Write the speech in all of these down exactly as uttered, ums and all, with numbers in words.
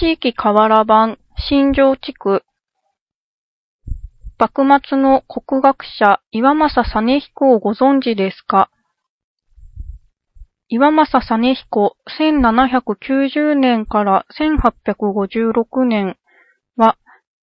地域河原版、新庄地区。幕末の国学者、岩政実彦をご存知ですか？岩政実彦、せんななひゃくきゅうじゅうねんからせんはっぴゃくごじゅうろくねんは、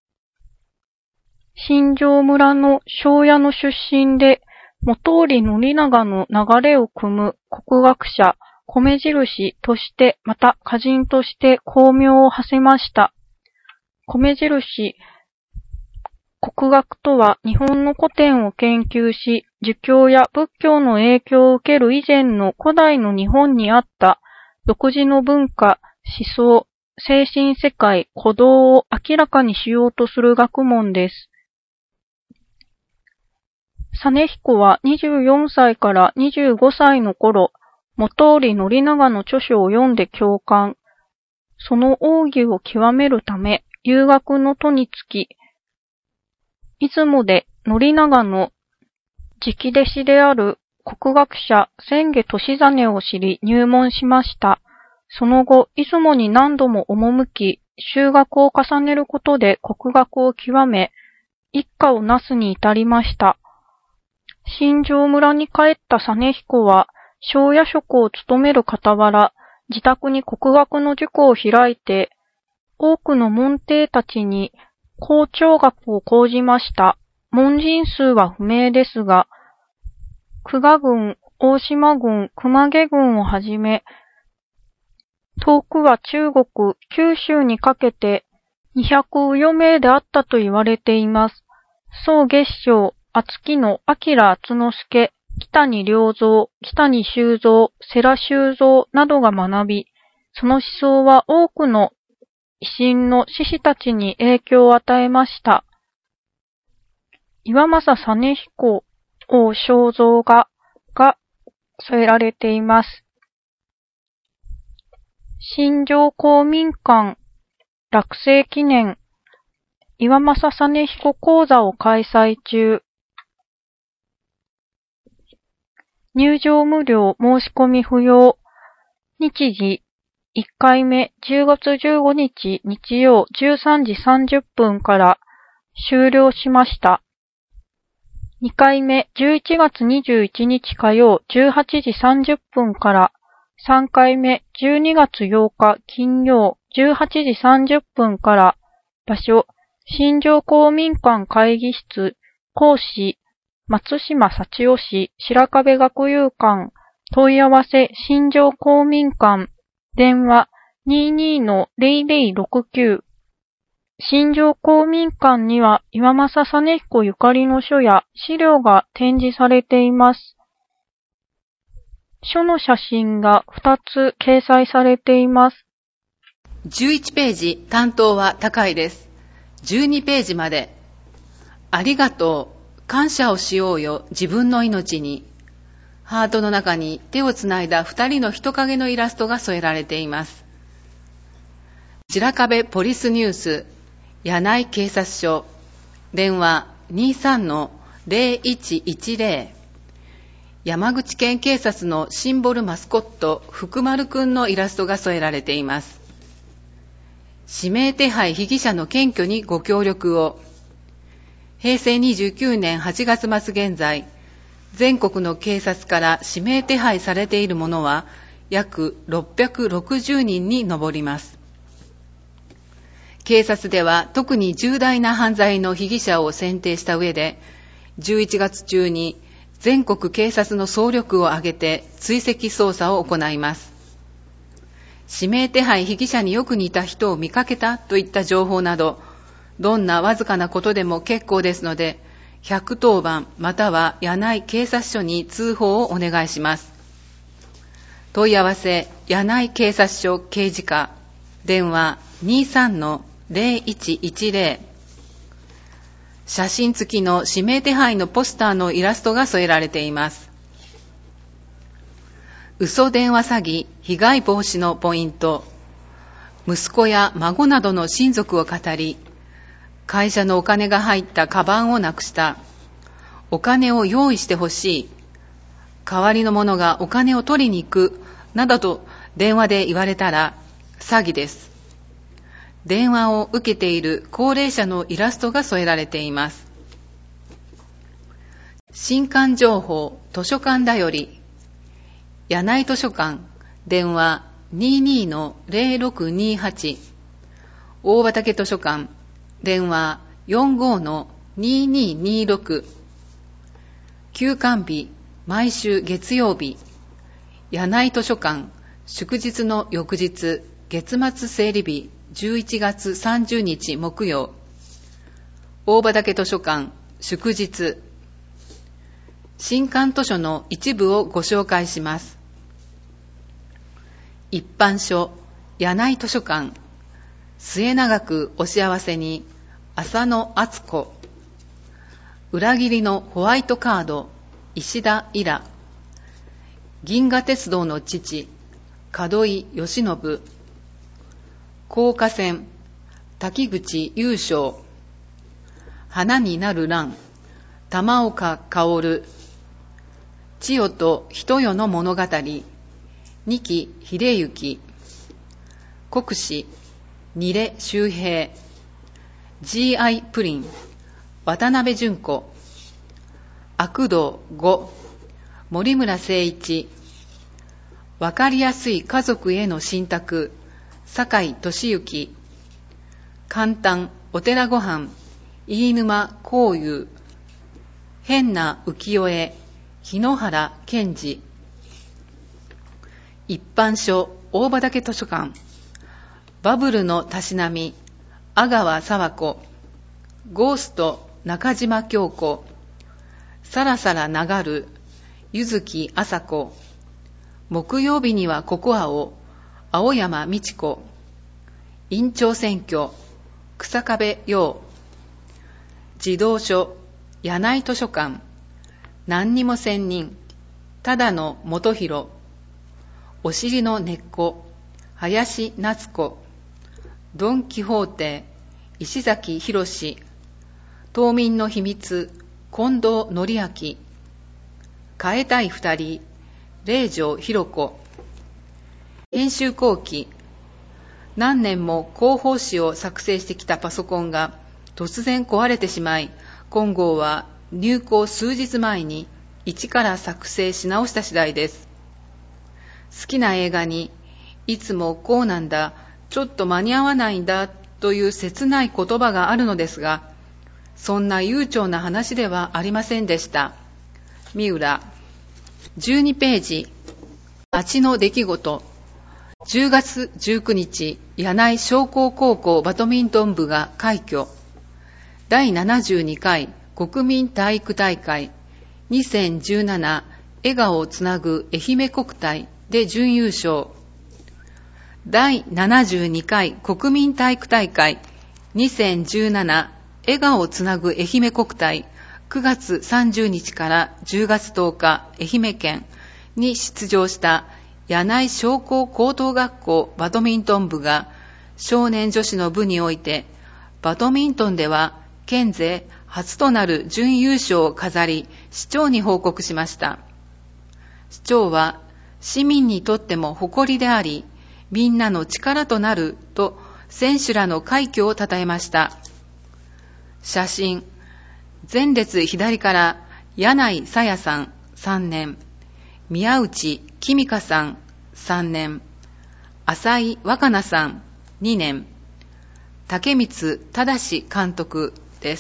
新庄村の庄屋の出身で、本居宣長の流れを組む国学者、米印として、また歌人として功名を馳せました。米印、国学とは日本の古典を研究し、儒教や仏教の影響を受ける以前の古代の日本にあった独自の文化、思想、精神世界、鼓動を明らかにしようとする学問です。実彦はにじゅうよんさいからにじゅうごさいの頃、本居宣長の著書を読んで共感。その奥義を極めるため、遊学の途につき、出雲で宣長の直弟子である国学者千家利実を知り入門しました。その後、出雲に何度も赴き、修学を重ねることで国学を極め、一家をなすに至りました。新庄村に帰った実彦は、庄屋職を務める傍ら、自宅に国学の塾を開いて、多くの門弟たちに校長学を講じました。門人数は不明ですが、久我郡、大島郡、熊毛郡をはじめ、遠くは中国、九州にかけてにひゃく余名であったと言われています。宋月商、厚木の明敦之助、北に良三、北に修造、世良修造などが学び、その思想は多くの維新の志士たちに影響を与えました。岩政実彦を肖像画が添えられています。新庄公民館落成記念岩政実彦講座を開催中。入場無料、申し込み不要。日時いっかいめじゅうがつじゅうごにち日曜じゅうさんじさんじゅっぷんから終了しました。にかいめじゅういちがつにじゅういちにち火曜じゅうはちじさんじゅっぷんから、さんかいめじゅうにがつようか金曜じゅうはちじさんじゅっぷんから、場所新庄公民館会議室、講師松島幸男氏白壁学友館、問い合わせ新庄公民館、電話 にじゅうに のゼロゼロろくきゅう。新庄公民館には岩政実彦ゆかりの書や資料が展示されています。書の写真がふたつ掲載されています。 じゅういちページ、担当は高いです。じゅうにページまで。ありがとう、感謝をしようよ、自分の命に。ハートの中に手をつないだ二人の人影のイラストが添えられています。白壁ポリスニュース、柳井警察署、電話 にじゅうさん のゼロいちいちゼロ。山口県警察のシンボルマスコット、福丸くんのイラストが添えられています。指名手配被疑者の検挙にご協力を。へいせいにじゅうきゅうねんはちがつ末現在、全国の警察から指名手配されているものは約ろっぴゃくろくじゅうにんに上ります。警察では特に重大な犯罪の被疑者を選定した上で、じゅういちがつ中に全国警察の総力を挙げて追跡捜査を行います。指名手配被疑者によく似た人を見かけたといった情報など、どんなわずかなことでも結構ですので、ひゃくとおばんまたは柳井警察署に通報をお願いします。問い合わせ柳井警察署刑事課、電話 にじゅうさん のゼロいちいちゼロ。写真付きの指名手配のポスターのイラストが添えられています。嘘電話詐欺被害防止のポイント。息子や孫などの親族を語り、会社のお金が入ったカバンをなくした。お金を用意してほしい。代わりの者がお金を取りに行く。などと電話で言われたら詐欺です。 電話を受けている高齢者のイラストが添えられています。新刊情報図書館だより、柳井図書館、電話 にじゅうにのゼロろくにはち、大畑図書館、電話 よんじゅうごのにじゅうににじゅうろく、休館日、毎週月曜日、柳井図書館、祝日の翌日、月末整理日、じゅういちがつさんじゅうにち木曜、大畑図書館、祝日。新刊図書の一部をご紹介します。一般書、柳井図書館、末永くお幸せに、浅野敦子。裏切りのホワイトカード、石田イラ。銀河鉄道の父、門井義信。高架線、滝口優勝。花になる蘭、玉岡薫。千代と人代の物語、二木秀幸。国史、二礼周平。ジーアイ プリン、渡辺淳子。悪道ご、森村誠一。わかりやすい家族への信託、酒井俊之。簡単お寺ごはん、飯沼幸雄。変な浮世絵、日野原健二。一般書、大畑図書館。バブルのたしなみ、阿川佐和子。ゴースト、中島京子。さらさら流る、柚木麻子。木曜日にはココアを、青山美智子。院長選挙、草壁陽。児童書、柳井図書館。何にも専任、ただの元弘。お尻の根っこ、林夏子。ドン・キホーテ、石崎博士。島民の秘密、近藤則明。変えたい二人、令城博子。編集後期、何年も広報誌を作成してきたパソコンが突然壊れてしまい、今号は入稿数日前に一から作成し直した次第です。好きな映画に、いつもこうなんだ、ちょっと間に合わないんだという切ない言葉があるのですが、そんな悠長な話ではありませんでした。三浦。じゅうにページ、町の出来事。じゅうがつじゅうくにち、柳井商工高校バドミントン部が快挙。だいななじゅうにかい国民体育大会にせんじゅうなな笑顔をつなぐ愛媛国体で準優勝。だいななじゅうにかい国民体育大会にせんじゅうなな笑顔をつなぐ愛媛国体くがつさんじゅうにちからじゅうがつとおか愛媛県に出場した柳井商工高等学校バドミントン部が少年女子の部においてバドミントンでは県勢初となる準優勝を飾り市長に報告しました。市長は市民にとっても誇りでありみんなの力となると選手らの快挙を称えました。写真、前列左から柳井沙耶さんさんねん、宮内きみかさんさんねん、浅井若菜さんにねん、竹光忠監督です。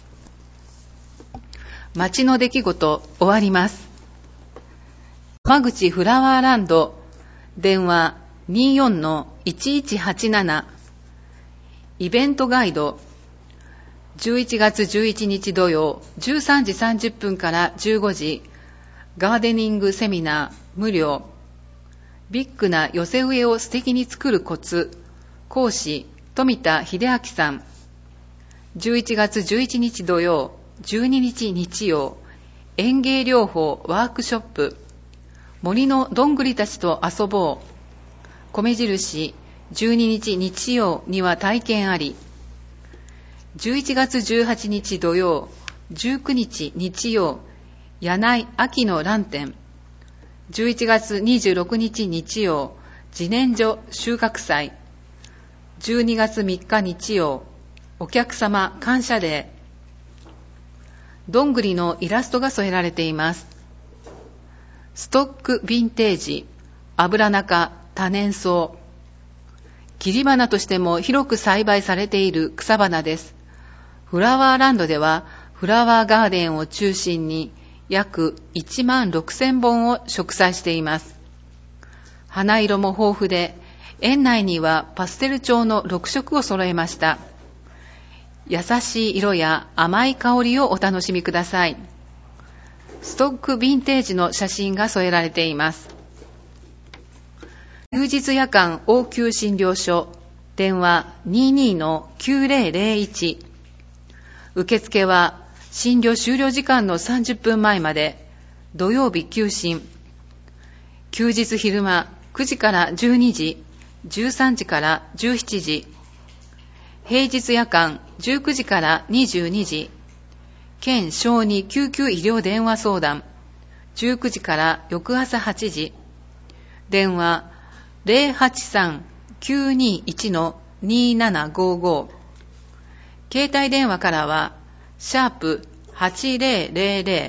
町の出来事終わります。山口フラワーランド、電話 にじゅうよんのいちいちはちなな。イベントガイド、じゅういちがつじゅういちにち土曜じゅうさんじさんじゅっぷんからじゅうごじ、ガーデニングセミナー無料。ビッグな寄せ植えを素敵に作るコツ、講師富田秀明さん。じゅういちがつじゅういちにち土曜、じゅうににち日曜、園芸療法ワークショップ、森のどんぐりたちと遊ぼう。米印、じゅうににち日曜には体験あり。じゅういちがつじゅうはちにち土曜、じゅうくにち日曜、柳井秋の蘭展。じゅういちがつにじゅうろくにち日曜、自然薯収穫祭。 じゅうにがつみっか日曜、お客様感謝デー。どんぐりのイラストが添えられています。ストックヴィンテージ、アブラナ科多年草。切り花としても広く栽培されている草花です。フラワーランドではフラワーガーデンを中心に約いちまんろくせんぼんを植栽しています。花色も豊富で、園内にはパステル調のろくしょくを揃えました。優しい色や甘い香りをお楽しみください。ストックヴィンテージの写真が添えられています。休日夜間応急診療所、電話 にじゅうにのきゅうぜろぜろいち。受付は診療終了時間のさんじゅっぷんまえまで、土曜日休診。休日昼間くじからじゅうにじ、じゅうさんじからじゅうしちじ。平日夜間じゅうくじからにじゅうにじ。県小児救急医療電話相談、じゅうくじから翌朝はちじ。電話 ゼロはちさん きゅうにいち のにななごご。携帯電話からはシャープはちぜろぜろぜ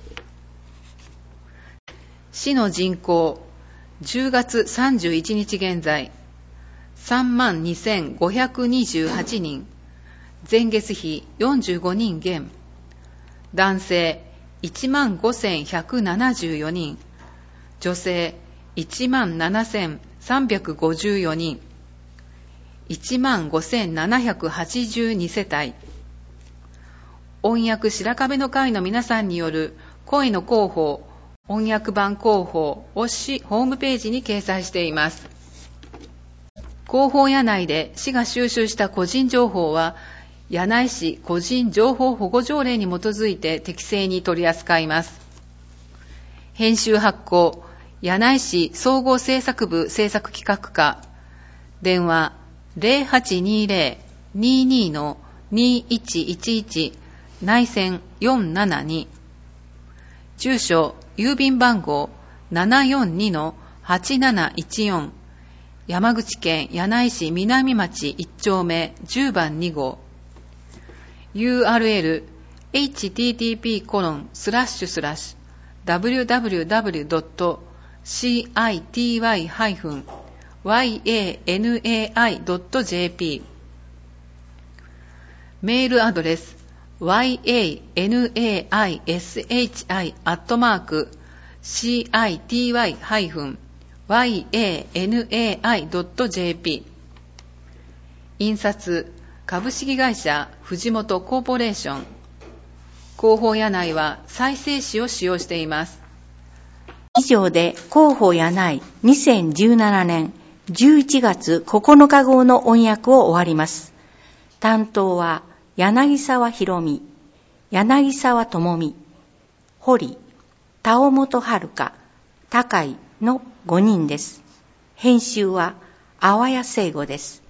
ろ。市の人口、じゅうがつさんじゅういちにち現在さんまんにせんごひゃくにじゅうはちにん。前月比よんじゅうごにん減。男性いちまんごせんひゃくななじゅうよにん。女性いちまんななせんさんびゃくごじゅうよにん。いちまんごせんななひゃくはちじゅうにせたい。音訳白壁の会の皆さんによる声の広報、音訳版広報を市ホームページに掲載しています。広報屋内で市が収集した個人情報は、柳井市個人情報保護条例に基づいて適正に取り扱います。編集発行、柳井市総合政策部政策企画課、電話 ゼロはちにぜろ にじゅうに のにいちいちいち 内線よんななに。住所、郵便番号 ななよんにのはちなないちよん。山口県柳井市南町いち丁目じゅうばんにごう。ユーアールエル エイチティーティーピーコロンスラッシュスラッシュダブリューダブリューダブリュードットシーアイティーワイハイフンワイエーエヌエーアイドットジェーピー。 メールアドレス ワイエーエヌエーアイエスエイチアイ アットマーク シーアイティーワイハイフンワイエーエヌエーアイドットジェーピー。 印刷株式会社藤本コーポレーション。広報柳井は再生紙を使用しています。 以上で広報柳井にせんじゅうななねんじゅういちがつここのか号の音訳を終わります。担当は柳沢博美、柳沢智美、堀、田尾本遥、高井のごにんです。編集は淡谷聖吾です。